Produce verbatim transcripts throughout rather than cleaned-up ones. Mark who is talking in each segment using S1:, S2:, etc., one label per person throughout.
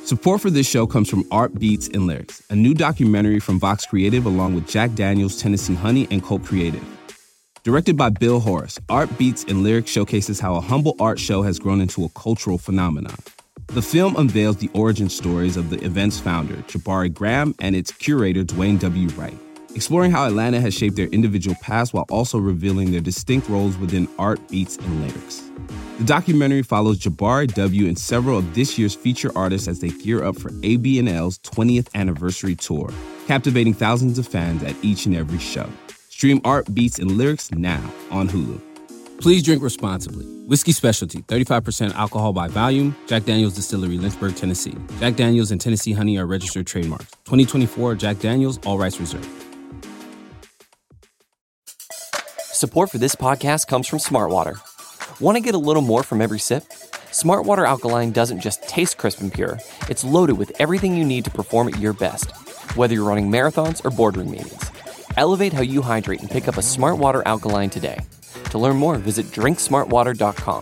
S1: Support for this show comes from Art Beats and Lyrics, a new documentary from Vox Creative along with Jack Daniels, Tennessee Honey, and Cult Creative. Directed by Bill Horace, Art Beats and Lyrics showcases how a humble art show has grown into a cultural phenomenon. The film unveils the origin stories of the event's founder, Jabari Graham, and its curator, Dwayne W. Wright, exploring how Atlanta has shaped their individual paths while also revealing their distinct roles within Art Beats and Lyrics. The documentary follows Jabari W. and several of this year's feature artists as they gear up for A B N L's twentieth anniversary tour, captivating thousands of fans at each and every show. Stream Art Beats and Lyrics now on Hulu. Please drink responsibly. Whiskey Specialty, thirty-five percent alcohol by volume. Jack Daniels Distillery, Lynchburg, Tennessee. Jack Daniels and Tennessee Honey are registered trademarks. twenty twenty-four Jack Daniels, all rights reserved.
S2: Support for this podcast comes from Smartwater. Want to get a little more from every sip? Smartwater Alkaline doesn't just taste crisp and pure. It's loaded with everything you need to perform at your best, whether you're running marathons or boardroom meetings. Elevate how you hydrate and pick up a Smartwater Alkaline today. To learn more, visit drink smart water dot com.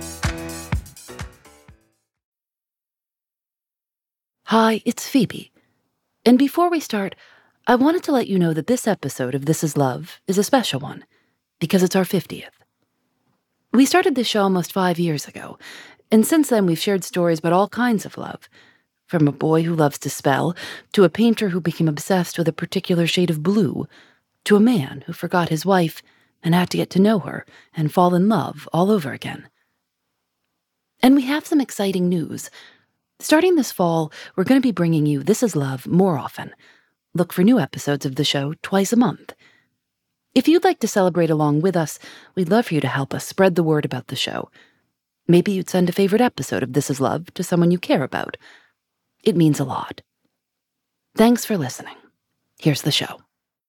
S3: Hi, it's Phoebe. And before we start, I wanted to let you know that this episode of This Is Love is a special one, because it's our fiftieth. We started this show almost five years ago, and since then we've shared stories about all kinds of love, from a boy who loves to spell, to a painter who became obsessed with a particular shade of blue, to a man who forgot his wife and had to get to know her and fall in love all over again. And we have some exciting news. Starting this fall, we're going to be bringing you This Is Love more often. Look for new episodes of the show twice a month. If you'd like to celebrate along with us, we'd love for you to help us spread the word about the show. Maybe you'd send a favorite episode of This Is Love to someone you care about. It means a lot. Thanks for listening. Here's the show.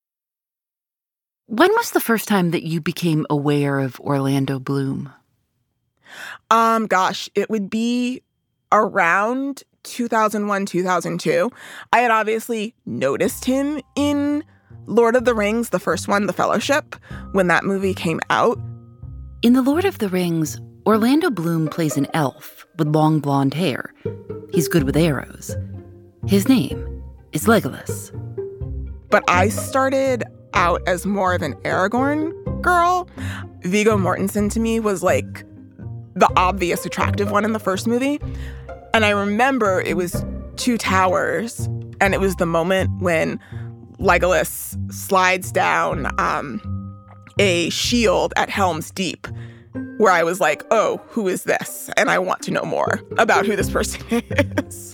S3: When was the first time that you became aware of Orlando Bloom?
S4: Um, gosh, it would be around two thousand one, two thousand two. I had obviously noticed him in Lord of the Rings, the first one, The Fellowship, when that movie came out.
S3: In The Lord of the Rings, Orlando Bloom plays an elf with long blonde hair. He's good with arrows. His name is Legolas.
S4: But I started out as more of an Aragorn girl. Viggo Mortensen to me was like the obvious attractive one in the first movie. And I remember it was Two Towers, and it was the moment when Legolas slides down um, a shield at Helm's Deep, where I was like, oh, who is this? And I want to know more about who this person is.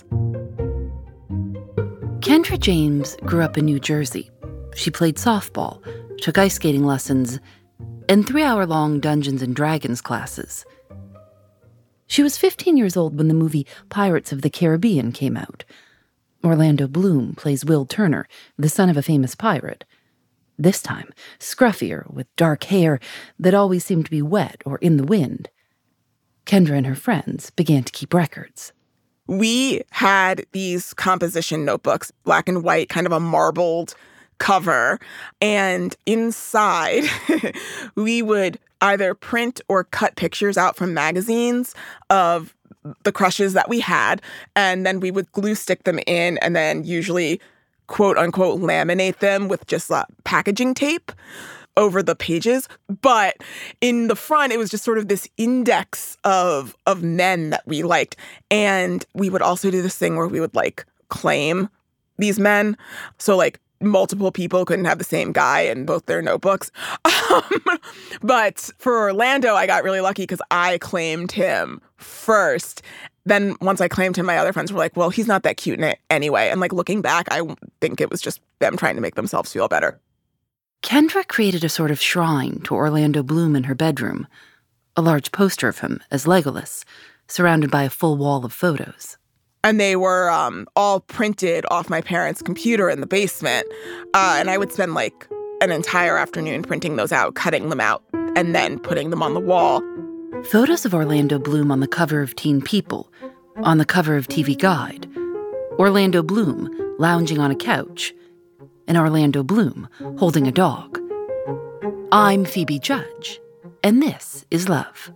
S3: Kendra James grew up in New Jersey. She played softball, took ice skating lessons, and three-hour-long Dungeons and Dragons classes. She was fifteen years old when the movie Pirates of the Caribbean came out. Orlando Bloom plays Will Turner, the son of a famous pirate. This time, scruffier, with dark hair that always seemed to be wet or in the wind. Kendra and her friends began to keep records.
S4: We had these composition notebooks, black and white, kind of a marbled cover. And inside, we would either print or cut pictures out from magazines of the crushes that we had, and then we would glue stick them in and then usually, quote unquote, laminate them with just uh, packaging tape over the pages. But in the front, it was just sort of this index of of men that we liked. And we would also do this thing where we would like claim these men. So like multiple people couldn't have the same guy in both their notebooks. Um, but for Orlando, I got really lucky because I claimed him first. Then once I claimed him, my other friends were like, well, he's not that cute in it anyway. And like looking back, I think it was just them trying to make themselves feel better.
S3: Kendra created a sort of shrine to Orlando Bloom in her bedroom, a large poster of him as Legolas, surrounded by a full wall of photos.
S4: And they were um, all printed off my parents' computer in the basement. Uh, and I would spend like an entire afternoon printing those out, cutting them out, and then putting them on the wall.
S3: Photos of Orlando Bloom on the cover of Teen People, on the cover of T V Guide, Orlando Bloom lounging on a couch, and Orlando Bloom holding a dog. I'm Phoebe Judge, and this is Love.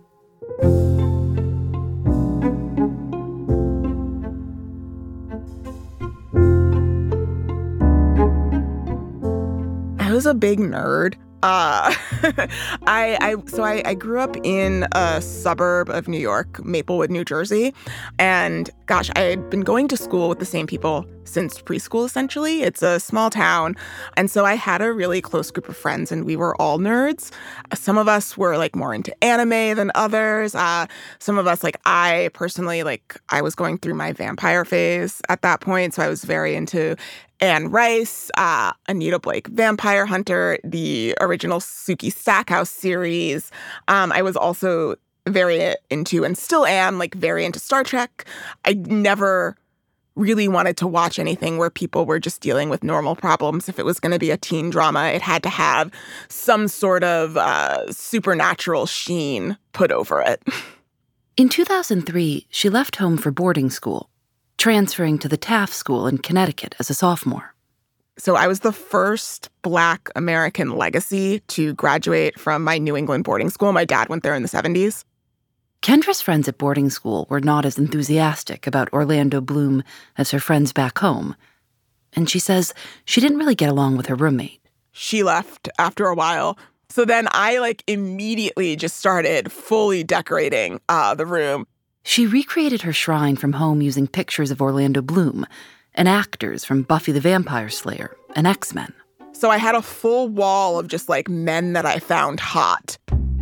S4: was a big nerd. Uh, I, I so I, I grew up in a suburb of New York, Maplewood, New Jersey. And gosh, I had been going to school with the same people since preschool, essentially. It's a small town. And so I had a really close group of friends, and we were all nerds. Some of us were like more into anime than others. Uh, some of us, like I personally, like I was going through my vampire phase at that point. So I was very into Anne Rice, uh, Anita Blake, Vampire Hunter, the original Suki Stackhouse series. Um, I was also very into, and still am, like very into Star Trek. I never really wanted to watch anything where people were just dealing with normal problems. If it was going to be a teen drama, it had to have some sort of uh, supernatural sheen put over it.
S3: In two thousand three, she left home for boarding school, transferring to the Taft School in Connecticut as a sophomore.
S4: So I was the first Black American legacy to graduate from my New England boarding school. My dad went there in the seventies.
S3: Kendra's friends at boarding school were not as enthusiastic about Orlando Bloom as her friends back home, and she says she didn't really get along with her roommate.
S4: She left after a while. So then I, like, immediately just started fully decorating uh, the room.
S3: She recreated her shrine from home using pictures of Orlando Bloom and actors from Buffy the Vampire Slayer and X-Men.
S4: So I had a full wall of just, like, men that I found hot.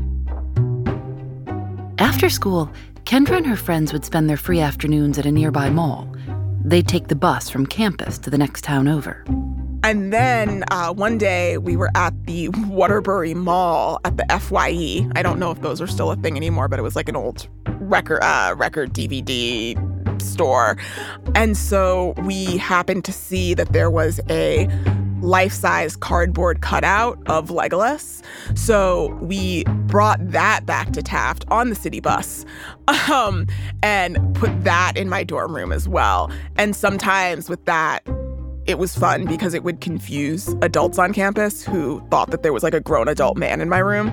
S3: After school, Kendra and her friends would spend their free afternoons at a nearby mall. They'd take the bus from campus to the next town over.
S4: And then uh, one day we were at the Waterbury Mall at the F Y E. I don't know if those are still a thing anymore, but it was like an old record, uh, record D V D store. And so we happened to see that there was a life-size cardboard cutout of Legolas. So we brought that back to Taft on the city bus um, and put that in my dorm room as well. And sometimes with that, it was fun because it would confuse adults on campus who thought that there was like a grown adult man in my room.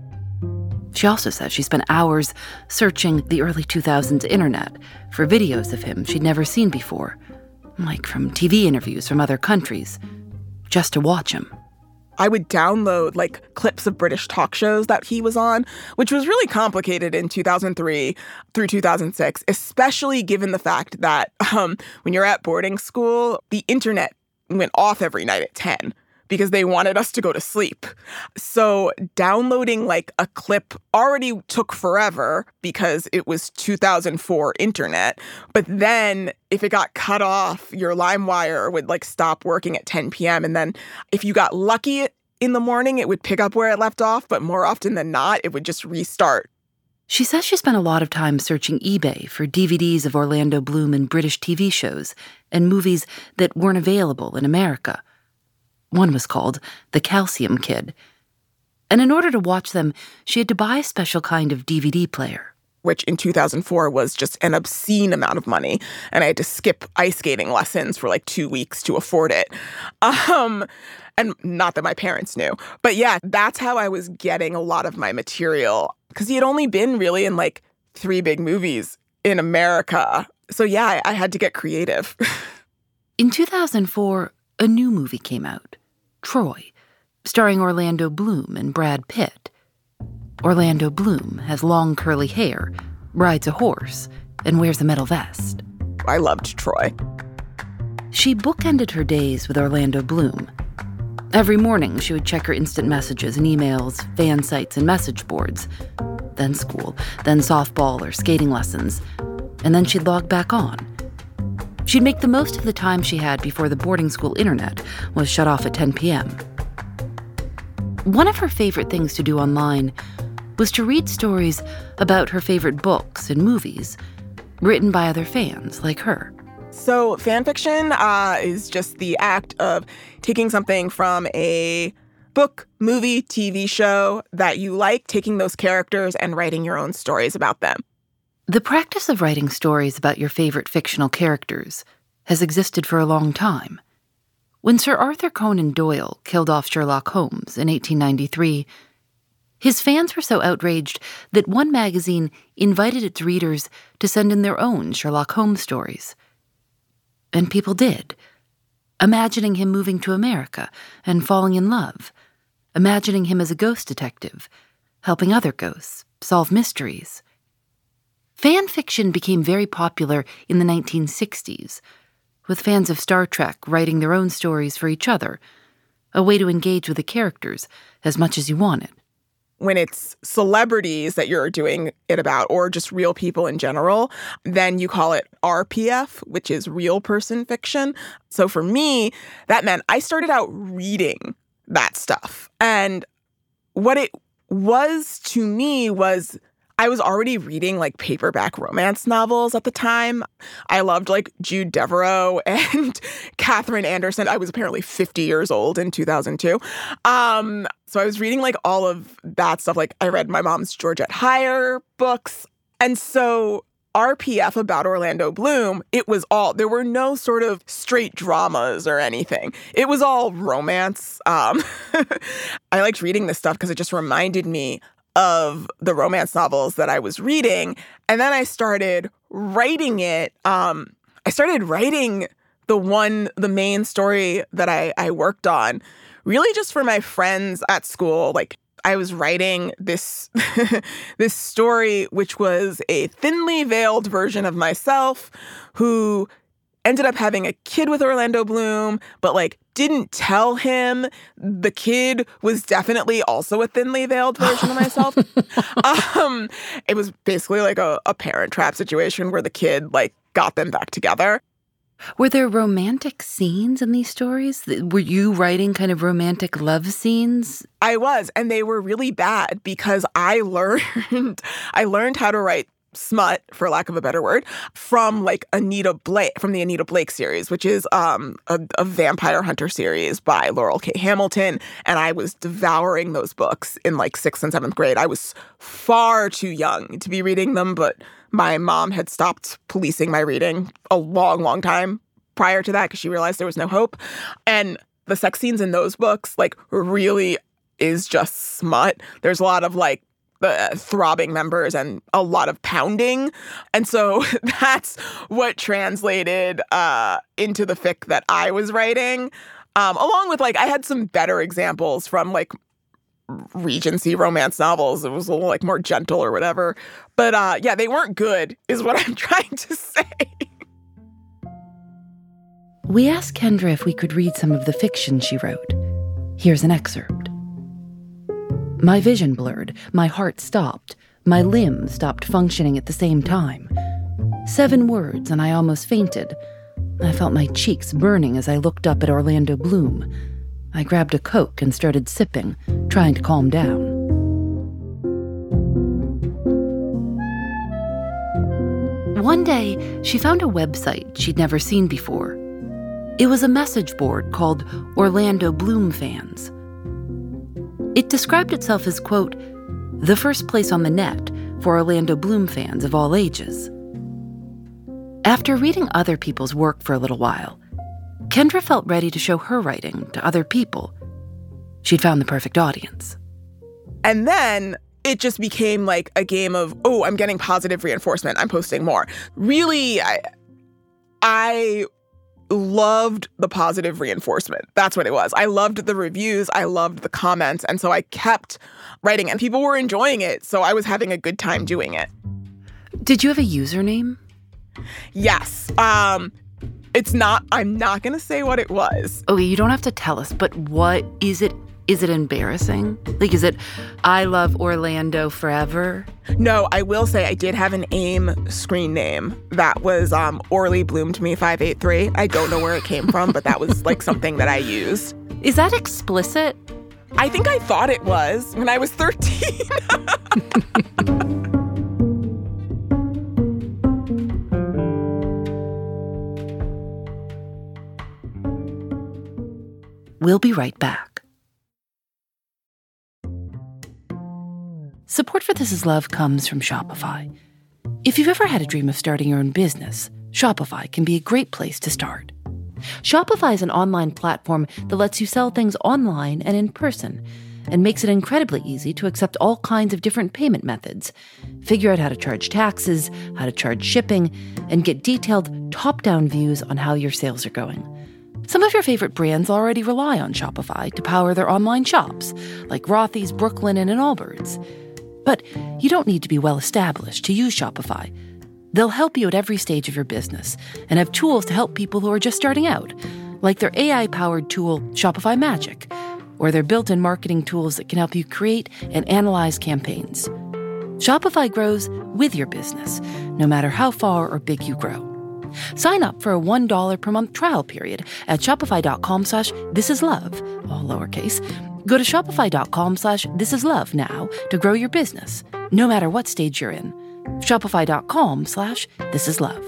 S3: She also says she spent hours searching the early two thousands internet for videos of him she'd never seen before, like from T V interviews from other countries, just to watch him.
S4: I would download like clips of British talk shows that he was on, which was really complicated in two thousand three through two thousand six, especially given the fact that um, when you're at boarding school, the internet went off every night at ten because they wanted us to go to sleep. So downloading like a clip already took forever because it was two thousand four internet. But then if it got cut off, your LimeWire would like stop working at ten p.m. And then if you got lucky in the morning, it would pick up where it left off. But more often than not, it would just restart.
S3: She says she spent a lot of time searching eBay for D V Ds of Orlando Bloom and British T V shows and movies that weren't available in America. One was called The Calcium Kid. And in order to watch them, she had to buy a special kind of D V D player.
S4: Which in two thousand four was just an obscene amount of money. And I had to skip ice skating lessons for like two weeks to afford it. Um, and not that my parents knew. But yeah, that's how I was getting a lot of my material. Because he had only been really in like three big movies in America. So yeah, I, I had to get creative.
S3: In two thousand four, a new movie came out, Troy, starring Orlando Bloom and Brad Pitt. Orlando Bloom has long curly hair, rides a horse, and wears a metal vest.
S4: I loved Troy.
S3: She bookended her days with Orlando Bloom. Every morning, she would check her instant messages and emails, fan sites, and message boards. Then school, then softball or skating lessons. And then she'd log back on. She'd make the most of the time she had before the boarding school internet was shut off at ten p.m. One of her favorite things to do online was to read stories about her favorite books and movies written by other fans like her.
S4: So fan fiction uh, is just the act of taking something from a book, movie, T V show that you like, taking those characters and writing your own stories about them.
S3: The practice of writing stories about your favorite fictional characters has existed for a long time. When Sir Arthur Conan Doyle killed off Sherlock Holmes in eighteen ninety-three, his fans were so outraged that one magazine invited its readers to send in their own Sherlock Holmes stories. And people did. imagining him moving to America and falling in love, imagining him as a ghost detective, helping other ghosts solve mysteries. Fan fiction became very popular in the nineteen sixties, with fans of Star Trek writing their own stories for each other, a way to engage with the characters as much as you wanted.
S4: When it's celebrities that you're doing it about, or just real people in general, then you call it R P F, which is real person fiction. So for me, that meant I started out reading that stuff. And what it was to me was I was already reading like paperback romance novels at the time. I loved like Jude Deveraux and Catherine Anderson. I was apparently fifty years old in two thousand two. Um, so I was reading like all of that stuff. Like I read my mom's Georgette Heyer books. And so R P F about Orlando Bloom, it was all, there were no sort of straight dramas or anything. It was all romance. Um, I liked reading this stuff because it just reminded me of the romance novels that I was reading. And then I started writing it. Um, I started writing the one, the main story that I, I worked on, really just for my friends at school. Like I was writing this, this story, which was a thinly veiled version of myself who ended up having a kid with Orlando Bloom, but like didn't tell him the kid was definitely also a thinly veiled version of myself. um, it was basically like a, a Parent Trap situation where the kid like got them back together.
S3: Were there romantic scenes in these stories? Were you writing kind of romantic love scenes?
S4: I was, and they were really bad because I learned I learned how to write smut, for lack of a better word, from like Anita Blake, from the Anita Blake series, which is um, a, a vampire hunter series by Laurel K. Hamilton. And I was devouring those books in like sixth and seventh grade. I was far too young to be reading them, but my mom had stopped policing my reading a long, long time prior to that because she realized there was no hope. And the sex scenes in those books, like, really is just smut. There's a lot of like Uh, throbbing members and a lot of pounding. And so that's what translated uh, into the fic that I was writing. Um, along with, like, I had some better examples from, like, Regency romance novels. It was a little, like, more gentle or whatever. But, uh, yeah, they weren't good, is what I'm trying to say.
S3: We asked Kendra if we could read some of the fiction she wrote. Here's an excerpt. My vision blurred, my heart stopped, my limbs stopped functioning at the same time. Seven words, and I almost fainted. I felt my cheeks burning as I looked up at Orlando Bloom. I grabbed a Coke and started sipping, trying to calm down. One day, she found a website she'd never seen before. It was a message board called Orlando Bloom Fans. It described itself as, quote, the first place on the net for Orlando Bloom fans of all ages. After reading other people's work for a little while, Kendra felt ready to show her writing to other people. She'd found the perfect audience.
S4: And then it just became like a game of, oh, I'm getting positive reinforcement. I'm posting more. Really, I, I loved the positive reinforcement. That's what it was. I loved the reviews. I loved the comments. And so I kept writing and people were enjoying it. So I was having a good time doing it.
S3: Did you have a username?
S4: Yes. Um, it's not, I'm not going to say what it was.
S3: Okay, you don't have to tell us, but what is it? Is it embarrassing? Like, is it, I love Orlando forever?
S4: No, I will say I did have an AIM screen name. That was um, Orly Bloomed Me five eight three. I don't know where it came from, but that was like something that I used.
S3: Is that explicit?
S4: I think I thought it was when I was thirteen.
S3: We'll be right back. Support for This Is Love comes from Shopify. If you've ever had a dream of starting your own business, Shopify can be a great place to start. Shopify is an online platform that lets you sell things online and in person, and makes it incredibly easy to accept all kinds of different payment methods, figure out how to charge taxes, how to charge shipping, and get detailed top-down views on how your sales are going. Some of your favorite brands already rely on Shopify to power their online shops, like Rothy's, Brooklinen, and Allbirds. But you don't need to be well established to use Shopify. They'll help you at every stage of your business and have tools to help people who are just starting out, like their A I-powered tool, Shopify Magic, or their built-in marketing tools that can help you create and analyze campaigns. Shopify grows with your business, no matter how far or big you grow. Sign up for a one dollar per month trial period at shopify.com slash thisislove, all lowercase. Go to shopify.com slash thisislove now to grow your business, no matter what stage you're in. Shopify.com slash thisislove.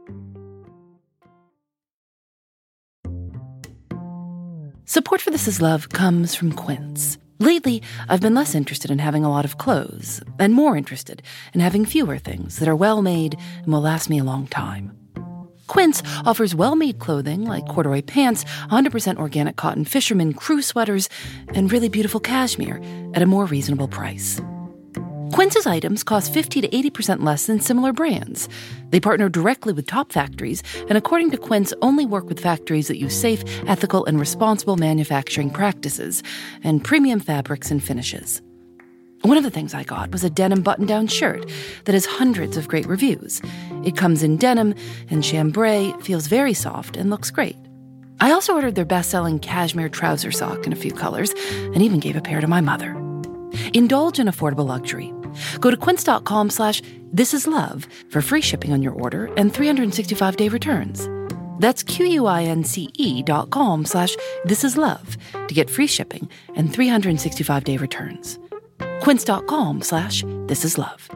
S3: Support for This Is Love comes from Quince. Lately, I've been less interested in having a lot of clothes and more interested in having fewer things that are well-made and will last me a long time. Quince offers well-made clothing like corduroy pants, one hundred percent organic cotton fisherman crew sweaters, and really beautiful cashmere at a more reasonable price. Quince's items cost fifty to eighty percent less than similar brands. They partner directly with top factories, and according to Quince, only work with factories that use safe, ethical, and responsible manufacturing practices and premium fabrics and finishes. One of the things I got was a denim button-down shirt that has hundreds of great reviews. It comes in denim and chambray, feels very soft, and looks great. I also ordered their best-selling cashmere trouser sock in a few colors and even gave a pair to my mother. Indulge in affordable luxury. Go to quince.com slash thisislove for free shipping on your order and three hundred sixty-five day returns. That's Q-U-I-N-C-E dot com slash thisislove to get free shipping and three hundred sixty-five day returns. Quince.com slash thisislove.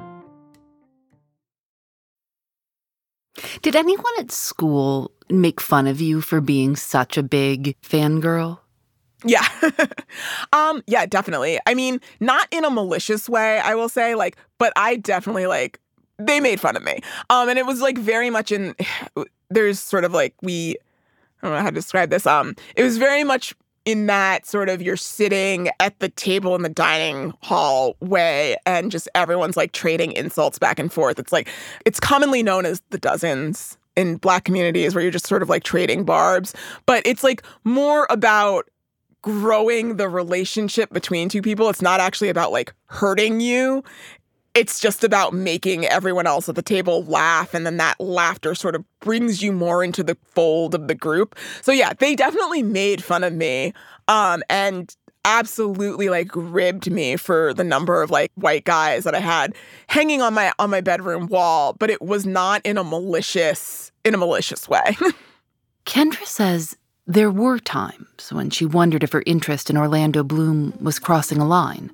S5: Did anyone at school make fun of you for being such a big fangirl?
S4: Yeah. um, yeah, definitely. I mean, not in a malicious way, I will say, like, but I definitely, like, they made fun of me. Um, and it was, like, very much in, there's sort of, like, we, I don't know how to describe this. Um, it was very much in that sort of you're sitting at the table in the dining hall way and just everyone's, like, trading insults back and forth. It's, like, it's commonly known as the dozens in Black communities where you're just sort of, like, trading barbs. But it's, like, more about growing the relationship between two people. It's not actually about, like, hurting you. It's just about making everyone else at the table laugh, and then that laughter sort of brings you more into the fold of the group. So yeah, they definitely made fun of me, um, and absolutely, like, ribbed me for the number of, like, white guys that I had hanging on my on my bedroom wall, but it was not in a malicious in a malicious way.
S3: Kendra says there were times when she wondered if her interest in Orlando Bloom was crossing a line.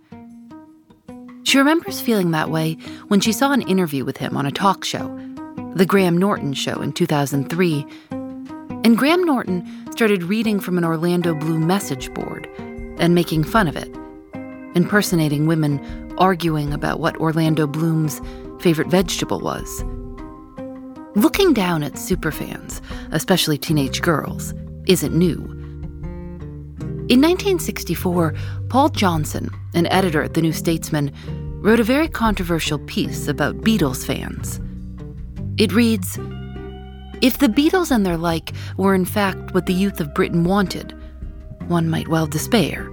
S3: She remembers feeling that way when she saw an interview with him on a talk show, The Graham Norton Show in two thousand three, and Graham Norton started reading from an Orlando Bloom message board and making fun of it, impersonating women arguing about what Orlando Bloom's favorite vegetable was. Looking down at superfans, especially teenage girls, isn't new. In nineteen sixty-four, Paul Johnson, an editor at The New Statesman, wrote a very controversial piece about Beatles fans. It reads, "If the Beatles and their like were in fact what the youth of Britain wanted, one might well despair.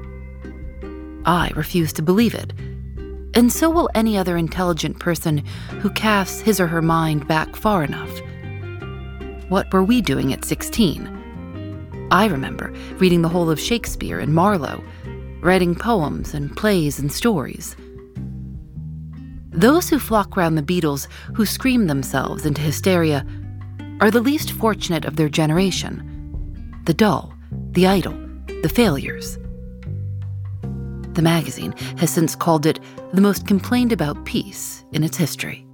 S3: I refuse to believe it, and so will any other intelligent person who casts his or her mind back far enough. What were we doing at sixteen? I remember reading the whole of Shakespeare and Marlowe, writing poems and plays and stories. Those who flock round the Beatles, who scream themselves into hysteria, are the least fortunate of their generation. The dull, the idle, the failures." The magazine has since called it the most complained about piece in its history.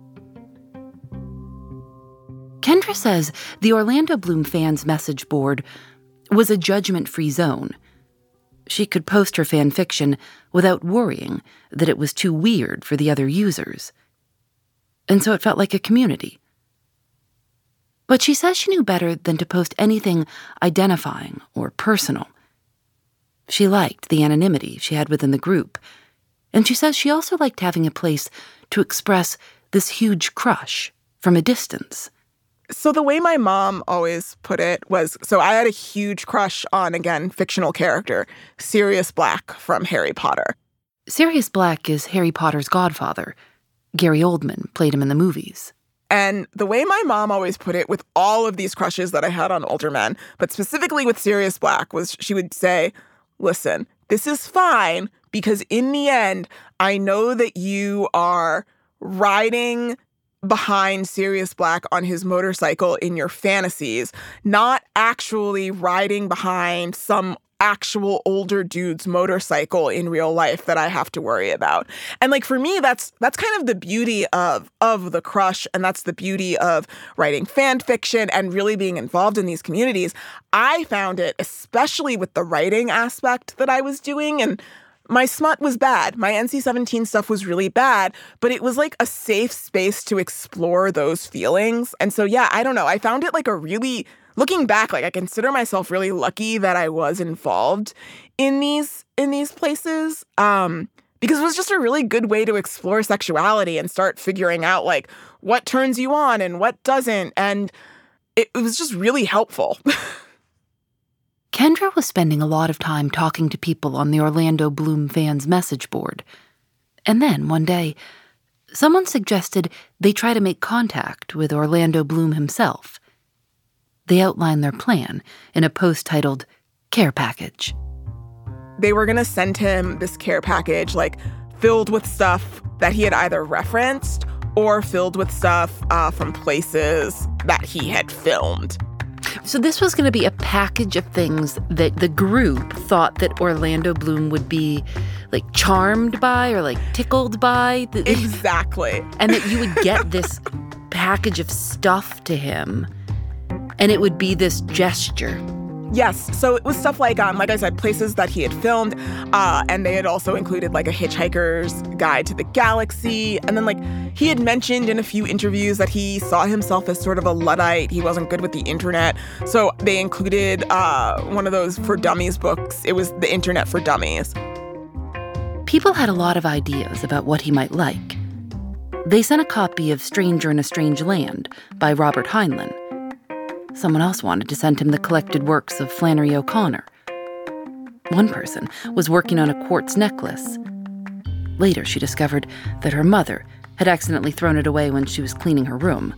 S3: Kendra says the Orlando Bloom fans' message board was a judgment-free zone. She could post her fan fiction without worrying that it was too weird for the other users. And so it felt like a community. But she says she knew better than to post anything identifying or personal. She liked the anonymity she had within the group, and she says she also liked having a place to express this huge crush from a distance.
S4: So the way my mom always put it was, so I had a huge crush on, again, fictional character, Sirius Black from Harry Potter.
S3: Sirius Black is Harry Potter's godfather. Gary Oldman played him in the movies.
S4: And the way my mom always put it with all of these crushes that I had on older men, but specifically with Sirius Black, was she would say, listen, this is fine because in the end, I know that you are riding behind Sirius Black on his motorcycle in your fantasies, not actually riding behind some actual older dude's motorcycle in real life that I have to worry about. And like for me, that's that's kind of the beauty of of the crush, and that's the beauty of writing fan fiction and really being involved in these communities. I found it, especially with the writing aspect that I was doing, and my smut was bad. My N C seventeen stuff was really bad, but it was like a safe space to explore those feelings. And so, yeah, I don't know. I found it like a really, looking back, like I consider myself really lucky that I was involved in these in these places um, because it was just a really good way to explore sexuality and start figuring out like what turns you on and what doesn't. And it, it was just really helpful.
S3: Kendra was spending a lot of time talking to people on the Orlando Bloom fans message board. And then, one day, someone suggested they try to make contact with Orlando Bloom himself. They outlined their plan in a post titled, Care Package.
S4: They were going to send him this care package, like, filled with stuff that he had either referenced or filled with stuff uh, from places that he had filmed.
S3: So this was going to be a package of things that the group thought that Orlando Bloom would be, like, charmed by or, like, tickled by.
S4: Exactly.
S3: And that you would get this package of stuff to him, and it would be this gesture.
S4: Yes. So it was stuff like, um, like I said, places that he had filmed, uh, and they had also included like a Hitchhiker's Guide to the Galaxy. And then like he had mentioned in a few interviews that he saw himself as sort of a Luddite. He wasn't good with the internet. So they included uh, one of those For Dummies books. It was The Internet for Dummies.
S3: People had a lot of ideas about what he might like. They sent a copy of Stranger in a Strange Land by Robert Heinlein. Someone else wanted to send him the collected works of Flannery O'Connor. One person was working on a quartz necklace. Later, she discovered that her mother had accidentally thrown it away when she was cleaning her room.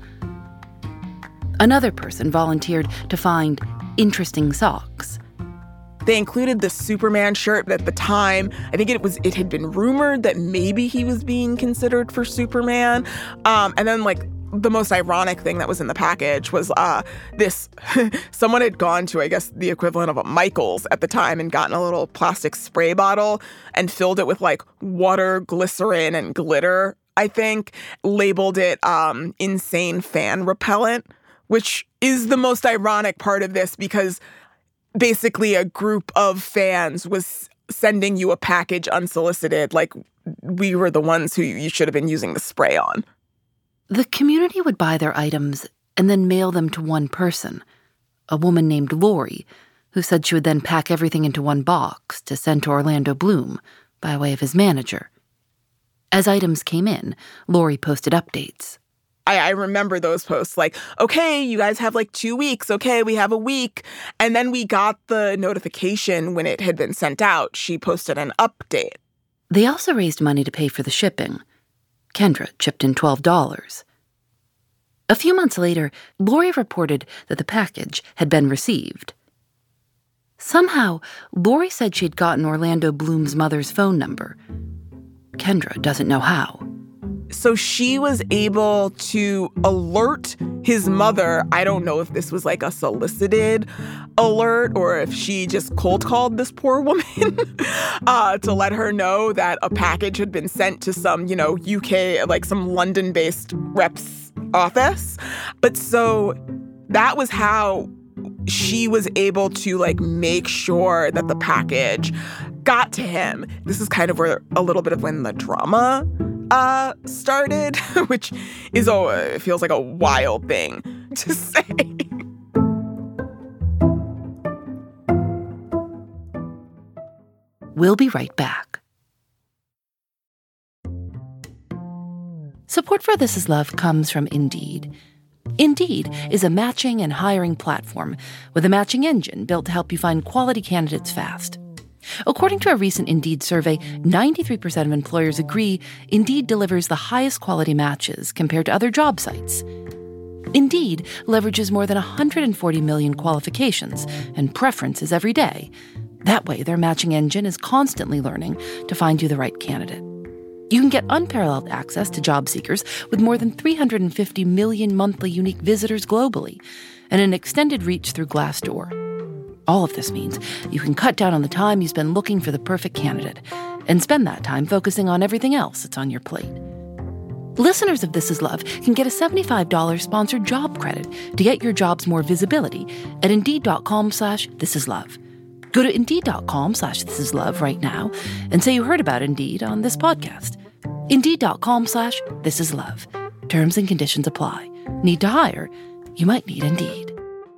S3: Another person volunteered to find interesting socks.
S4: They included the Superman shirt, but at the time, I think it was it had been rumored that maybe he was being considered for Superman. Um, and then, like, the most ironic thing that was in the package was uh, this, someone had gone to, I guess, the equivalent of a Michael's at the time and gotten a little plastic spray bottle and filled it with like water, glycerin, and glitter, I think, labeled it um, insane fan repellent, which is the most ironic part of this because basically a group of fans was sending you a package unsolicited, like we were the ones who you should have been using the spray on.
S3: The community would buy their items and then mail them to one person, a woman named Lori, who said she would then pack everything into one box to send to Orlando Bloom by way of his manager. As items came in, Lori posted updates.
S4: I, I remember those posts like, okay, you guys have like two weeks. Okay, we have a week. And then we got the notification when it had been sent out. She posted an update.
S3: They also raised money to pay for the shipping. Kendra chipped in twelve dollars. A few months later, Lori reported that the package had been received. Somehow, Lori said she'd gotten Orlando Bloom's mother's phone number. Kendra doesn't know how.
S4: So she was able to alert his mother. I don't know if this was like a solicited alert or if she just cold called this poor woman uh, to let her know that a package had been sent to some, you know, U K, like some London-based rep's office. But so that was how she was able to like make sure that the package got to him. This is kind of where a little bit of when the drama uh, started, which is a, it feels like a wild thing to say.
S3: We'll be right back. Support for This Is Love comes from Indeed. Indeed is a matching and hiring platform with a matching engine built to help you find quality candidates fast. According to a recent Indeed survey, ninety-three percent of employers agree Indeed delivers the highest quality matches compared to other job sites. Indeed leverages more than one hundred forty million qualifications and preferences every day. That way, their matching engine is constantly learning to find you the right candidate. You can get unparalleled access to job seekers with more than three hundred fifty million monthly unique visitors globally and an extended reach through Glassdoor. All of this means you can cut down on the time you spend looking for the perfect candidate and spend that time focusing on everything else that's on your plate. Listeners of This Is Love can get a seventy-five dollars sponsored job credit to get your jobs more visibility at Indeed.com slash This Is Love. Go to Indeed.com slash This Is Love right now and say you heard about Indeed on this podcast. Indeed.com slash This Is Love. Terms and conditions apply. Need to hire? You might need Indeed.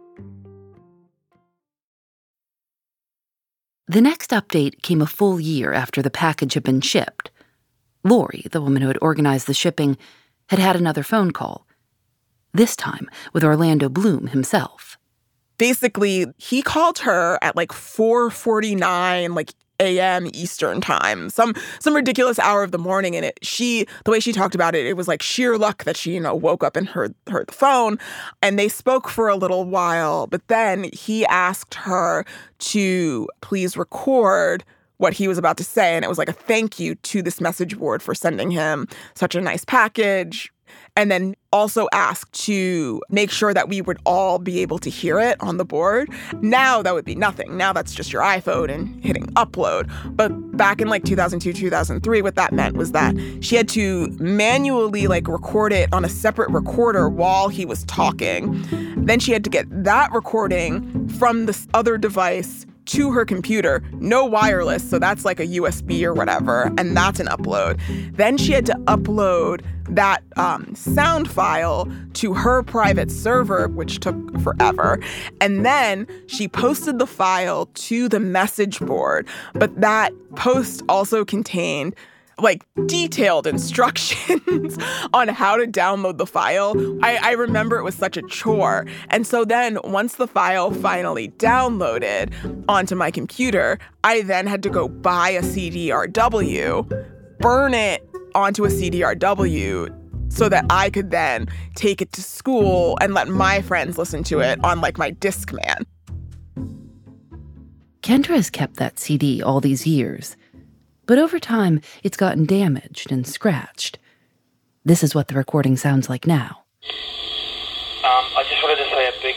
S3: The next update came a full year after the package had been shipped. Lori, the woman who had organized the shipping, had had another phone call. This time with Orlando Bloom himself.
S4: Basically, he called her at like four forty-nine, like a m Eastern time, some some ridiculous hour of the morning. And it, she, the way she talked about it, it was like sheer luck that she, you know, woke up and heard heard the phone. And they spoke for a little while, but then he asked her to please record what he was about to say. And it was like a thank you to this message board for sending him such a nice package. And then also asked to make sure that we would all be able to hear it on the board. Now that would be nothing. Now that's just your iPhone and hitting upload. But back in like two thousand two, two thousand three, what that meant was that she had to manually like record it on a separate recorder while he was talking. Then she had to get that recording from this other device to her computer, no wireless, so that's like a U S B or whatever, and that's an upload. Then she had to upload that um, sound file to her private server, which took forever. And then she posted the file to the message board, but that post also contained like detailed instructions on how to download the file. I, I remember it was such a chore. And so then once the file finally downloaded onto my computer, I then had to go buy a C D R W, burn it onto a C D R W so that I could then take it to school and let my friends listen to it on like my Discman.
S3: Kendra has kept that C D all these years. But over time, it's gotten damaged and scratched. This is what the recording sounds like now.
S6: Um, I just wanted to say a big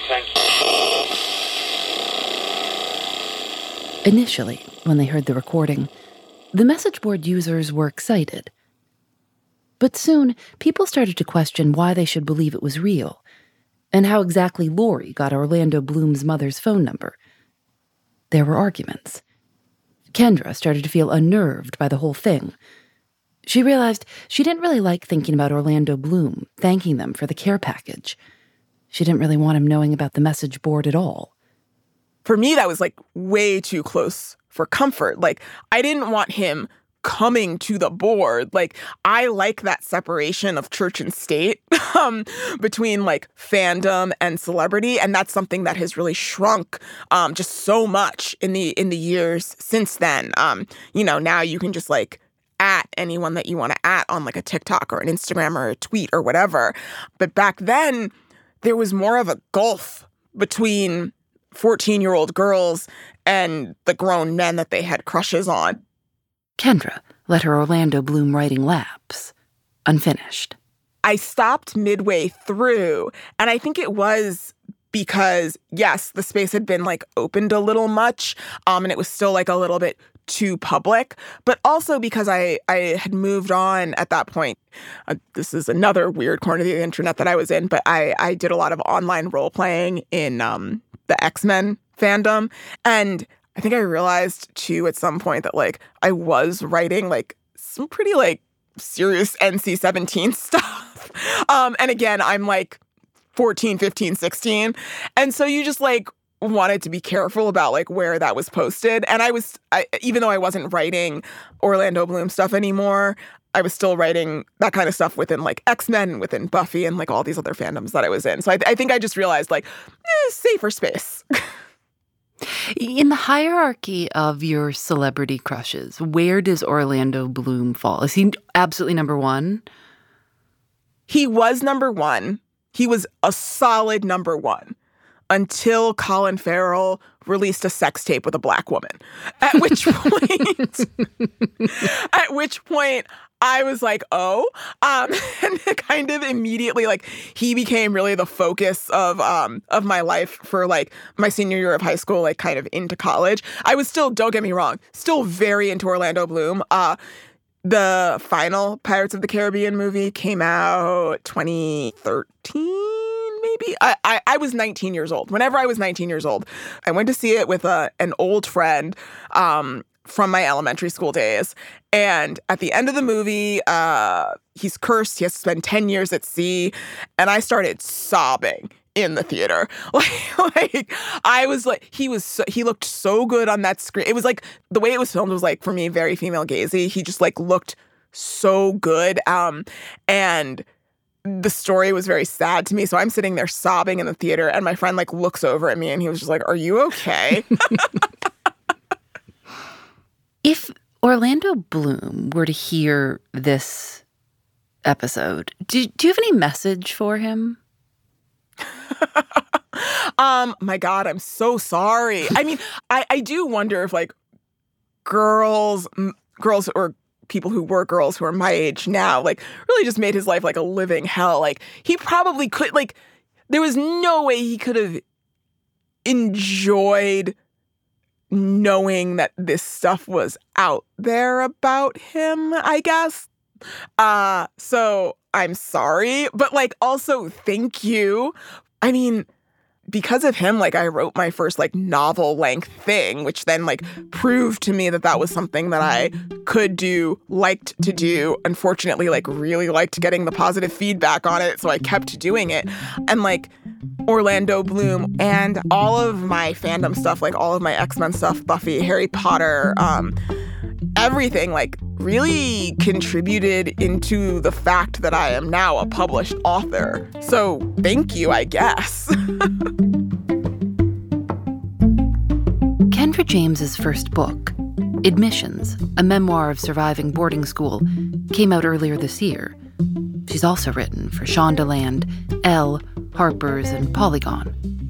S6: thank you.
S3: Initially, when they heard the recording, the message board users were excited. But soon, people started to question why they should believe it was real, and how exactly Lori got Orlando Bloom's mother's phone number. There were arguments. Kendra started to feel unnerved by the whole thing. She realized she didn't really like thinking about Orlando Bloom thanking them for the care package. She didn't really want him knowing about the message board at all.
S4: For me, that was like way too close for comfort. Like, I didn't want him coming to the board. Like, I like that separation of church and state um, between like fandom and celebrity, and that's something that has really shrunk um, just so much in the in the years since then. Um, you know, now you can just like at anyone that you want to at on like a TikTok or an Instagram or a tweet or whatever. But back then, there was more of a gulf between fourteen-year-old girls and the grown men that they had crushes on.
S3: Kendra let her Orlando Bloom writing lapse, unfinished.
S4: I stopped midway through, and I think it was because, yes, the space had been, like, opened a little much, um, and it was still, like, a little bit too public, but also because I, I had moved on at that point. Uh, this is another weird corner of the internet that I was in, but I, I did a lot of online role-playing in um, the X-Men fandom, and I think I realized, too, at some point that, like, I was writing, like, some pretty, like, serious N C seventeen stuff. Um, and again, I'm, like, fourteen, fifteen, sixteen. And so you just, like, wanted to be careful about, like, where that was posted. And I was, I, even though I wasn't writing Orlando Bloom stuff anymore, I was still writing that kind of stuff within like X-Men, within Buffy, and like all these other fandoms that I was in. So I, I think I just realized like, eh, safer space.
S5: In the hierarchy of your celebrity crushes, where does Orlando Bloom fall? Is he absolutely number one?
S4: He was number one. He was a solid number one until Colin Farrell released a sex tape with a black woman. At which point, at which point I was like, oh, um, and kind of immediately, like, he became really the focus of um of my life for like my senior year of high school, like kind of into college. I was still, don't get me wrong, still very into Orlando Bloom. Uh, the final Pirates of the Caribbean movie came out twenty thirteen. Maybe I, I I was nineteen years old. Whenever I was nineteen years old, I went to see it with a, an old friend um, from my elementary school days. And at the end of the movie, uh, he's cursed. He has to spend ten years at sea. And I started sobbing in the theater. Like, like I was like, he was, so, he looked so good on that screen. It was like, the way it was filmed was like, for me, very female gazy. He just like looked so good. Um, and the story was very sad to me. So I'm sitting there sobbing in the theater, and my friend like looks over at me and he was just like, are you okay?
S5: If Orlando Bloom were to hear this episode, do, do you have any message for him?
S4: um, my God, I'm so sorry. I mean, I, I do wonder if like girls, m- girls or people who were girls who are my age now, like, really just made his life like a living hell. Like, he probably could, like, there was no way he could have enjoyed knowing that this stuff was out there about him, I guess. Uh, so I'm sorry, but like, also thank you. I mean, because of him, like, I wrote my first, like, novel-length thing, which then, like, proved to me that that was something that I could do, liked to do, unfortunately, like, really liked getting the positive feedback on it, so I kept doing it. And, like, Orlando Bloom and all of my fandom stuff, like, all of my X-Men stuff, Buffy, Harry Potter, um, everything, like, really contributed into the fact that I am now a published author. So thank you, I guess.
S5: Kendra James's first book, Admissions, a memoir of surviving boarding school, came out earlier this year. She's also written for Shondaland, Elle, Harper's, and Polygon.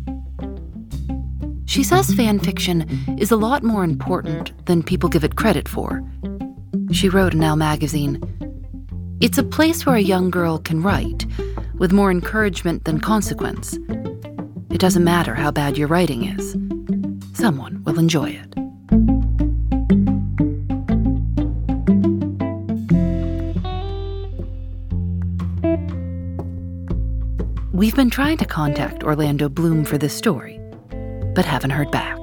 S5: She says fan fiction is a lot more important than people give it credit for. She wrote in Elle magazine, "It's a place where a young girl can write, with more encouragement than consequence. It doesn't matter how bad your writing is. Someone will enjoy it." We've been trying to contact Orlando Bloom for this story, but haven't heard back.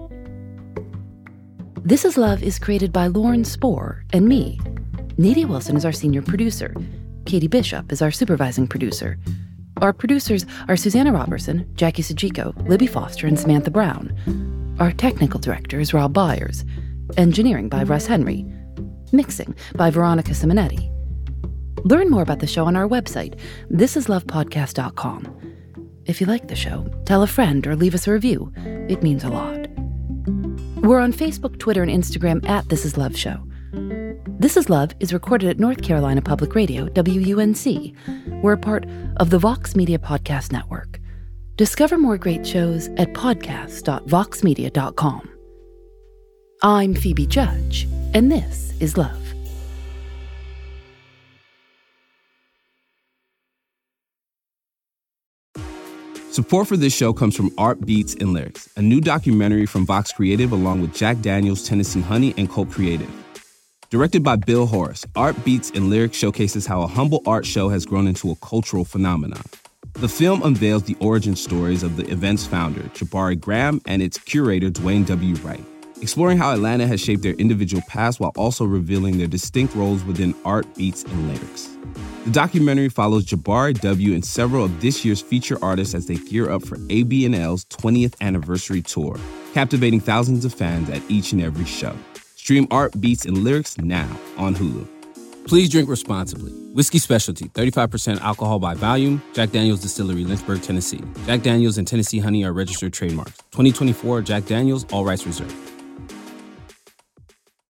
S5: This Is Love is created by Lauren Spohr and me. Nadia Wilson is our senior producer. Katie Bishop is our supervising producer. Our producers are Susanna Robertson, Jackie Sajiko, Libby Foster, and Samantha Brown. Our technical director is Rob Byers. Engineering by Russ Henry. Mixing by Veronica Simonetti. Learn more about the show on our website, this is love podcast dot com. If you like the show, tell a friend or leave us a review. It means a lot. We're on Facebook, Twitter, and Instagram at This Is Love Show. This Is Love is recorded at North Carolina Public Radio, W U N C. We're a part of the Vox Media Podcast Network. Discover more great shows at podcast dot vox media dot com. I'm Phoebe Judge, and this is Love.
S1: Support for this show comes from Art Beats and Lyrics, a new documentary from Vox Creative along with Jack Daniels, Tennessee Honey, and Colt Creative. Directed by Bill Horace, Art Beats and Lyrics showcases how a humble art show has grown into a cultural phenomenon. The film unveils the origin stories of the event's founder, Jabari Graham, and its curator, Dwayne W. Wright, exploring how Atlanta has shaped their individual paths while also revealing their distinct roles within Art Beats and Lyrics. The documentary follows Jabari W. and several of this year's feature artists as they gear up for A B and L's twentieth anniversary tour, captivating thousands of fans at each and every show. Stream Art Beats and Lyrics now on Hulu. Please drink responsibly. Whiskey Specialty, thirty-five percent alcohol by volume. Jack Daniel's Distillery, Lynchburg, Tennessee. Jack Daniel's and Tennessee Honey are registered trademarks. twenty twenty-four Jack Daniel's, all rights reserved.